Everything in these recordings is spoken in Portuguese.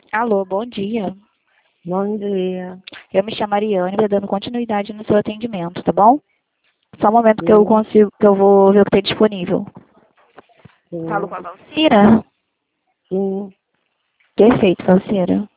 Alô, bom dia. Bom dia. Eu me chamo Ariane, vou dando continuidade no seu atendimento, tá bom? Só um momento que eu Sim, consigo, que eu vou ver o que tem disponível. Falo sim, com a Valcira? sim. Perfeito, Valcira.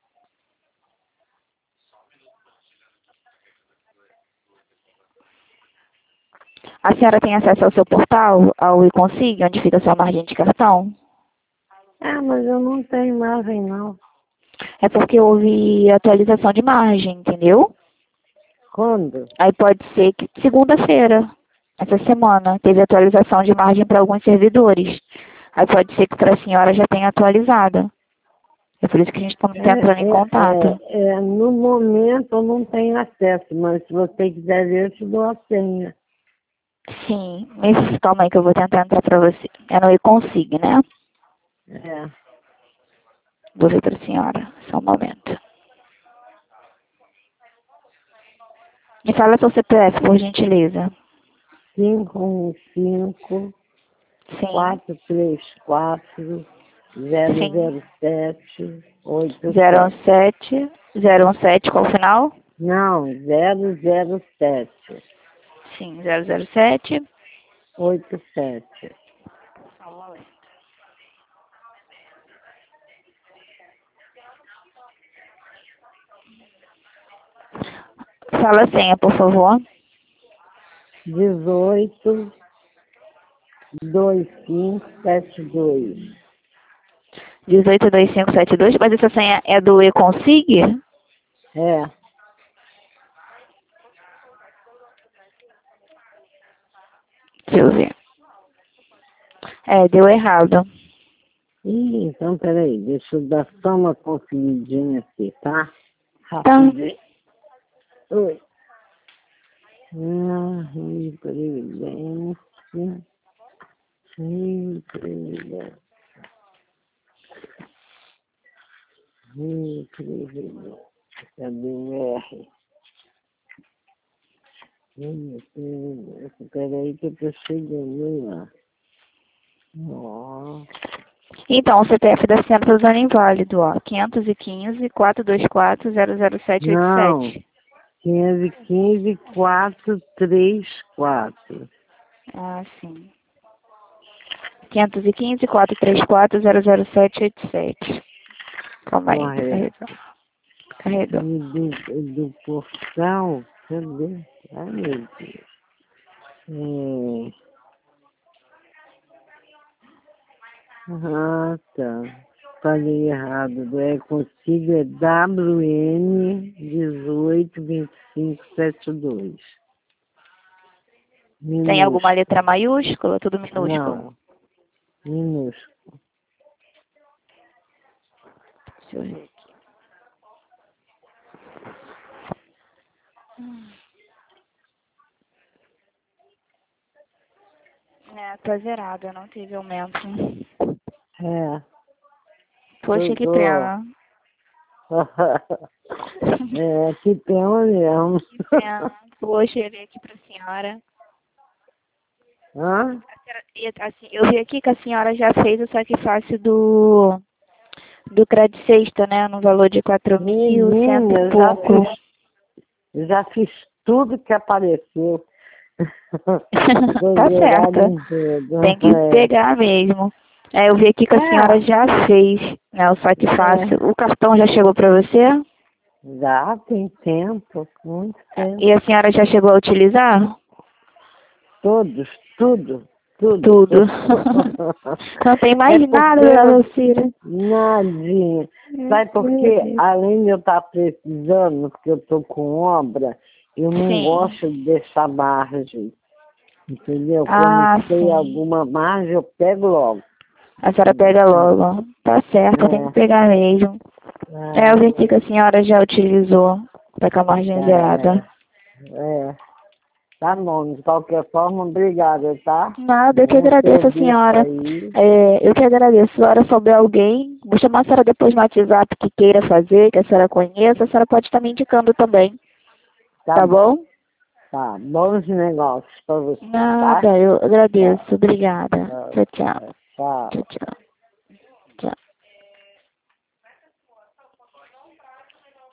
A senhora tem acesso ao seu portal, ao eConsig, onde fica a sua margem de cartão? Ah, mas eu não tenho margem, não. É porque houve atualização de margem, entendeu? Quando? Aí pode ser que segunda-feira, essa semana, teve atualização de margem para alguns servidores. Aí pode ser que para a senhora já tenha atualizado. É por isso que a gente está entrando em contato. No momento eu não tenho acesso, mas se você quiser ver, eu te dou a senha. Sim, mas calma aí que eu vou tentar entrar para você. É no eConsig, né? É, Vou ver para a senhora. Só um momento. Me fala seu CPF, por gentileza. 515 Sim, 434 sim. 007 87. 017, 017, qual o final? Não, 007 Sim, 007. 87. Só um momento. Fala a senha, por favor. 18 2572. 182572, mas essa senha é do eConsig? É. Deixa eu ver. É, deu errado. Ih, então peraí, deixa eu dar só uma conferidinha aqui, tá? Tá. Rapidinho. Oi. Ah, previdência. Previdência. Previdência. Cadê o R? Previdência. Peraí que eu tô chegando lá. Ó. Então, o CPF da senhora está usando inválido, ó. 515 424 Não. 00787. 515 434. Ah, sim. 515 434 00787. Calma aí, tá Correto. carregando. Carregou. E do portal, cadê? Ai, meu Deus. Ah, tá. Falei errado. Consigo é WN 182572. Tem alguma Minúsculo. letra maiúscula? Tudo minúsculo? Não, minúsculo. Deixa eu ver. É, tá zerada, não teve aumento. É, Poxa, que tô. pena. É, que tema mesmo. Que pena. Poxa, eu vi aqui pra senhora. Hã? Assim, eu vi aqui que a senhora já fez o sacrifício do Cred Sexta, né? No valor de 4.100 Menina, e pouco. já fiz tudo que apareceu. Tô Tá zerado certa. em tudo. Tem que pegar mesmo. É, eu vi aqui que a senhora É, já fez, né, o sacrifício. O cartão já chegou para você? já tem tempo, muito tempo. E a senhora já chegou a utilizar? Todos, tudo, tudo. Tudo. Não tem É mais nada, porque dona Lucira. nadinha. Sabe por quê? Além de eu estar precisando, porque eu estou com obra, eu não Sim. gosto de deixar margem. Entendeu? Quando Ah, tem sim. alguma margem, eu pego logo. A senhora pega logo. Tá certo, tem que É, pegar mesmo. É, eu vi aqui que a é, senhora já utilizou. Tá com a margem é, zerada. é. Tá bom, de qualquer forma, obrigada, tá? Nada, eu que Bom agradeço a serviço senhora. aí. É, eu que agradeço. Se a senhora souber alguém, vou chamar a senhora depois no WhatsApp que queira fazer, que a senhora conheça, a senhora pode estar me indicando também. Tá Tá bom. bom? Tá. Bons negócios pra você, tá? Nada, eu Tchau. agradeço. Obrigada. Tchau, Tchau, tchau. tchau. Tchau. Tchau, tchau.